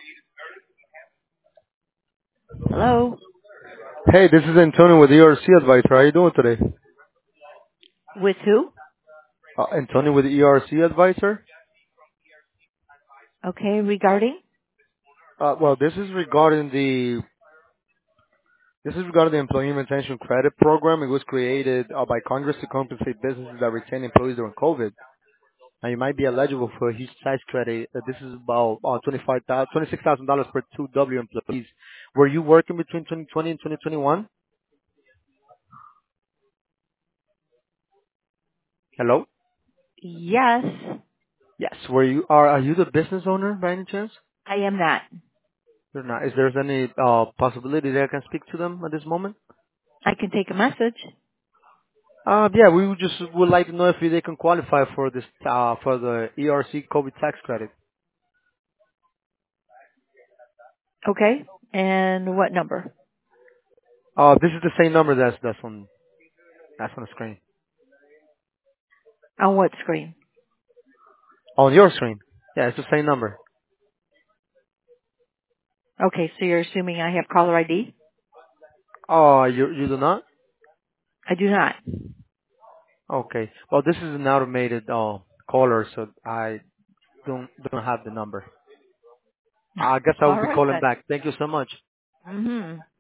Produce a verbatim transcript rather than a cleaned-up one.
Hello? Hey, this is Antonio with E R C Advisor. How are you doing today? With who? Uh, Antonio with E R C Advisor. Okay, regarding? Uh, well, this is regarding the this is regarding the Employee Retention Credit Program. It was created uh, by Congress to compensate businesses that retain employees during COVID. Now, you might be eligible for a huge tax credit. Uh, this is about uh, twenty-five thousand, twenty-six thousand dollars per two W employees. Were you working between twenty twenty and twenty twenty-one? Hello. Yes, Yes. Were you are are you the business owner by any chance? I am not. You're not. Is there any uh, possibility that I can speak to them at this moment? I can take a message. Uh, yeah, we would just would like to know if they can qualify for this uh, for the E R C COVID tax credit. Okay, and what number? Uh, this is the same number that's that's on that's on the screen. On what screen? On your screen. Yeah, it's the same number. Okay, so you're assuming I have caller I D? Oh, you you do not? I do not. Okay. Well, this is an automated uh, caller, so I don't don't have the number. I guess I will All be right calling then. back. Thank you so much. Mm-hmm.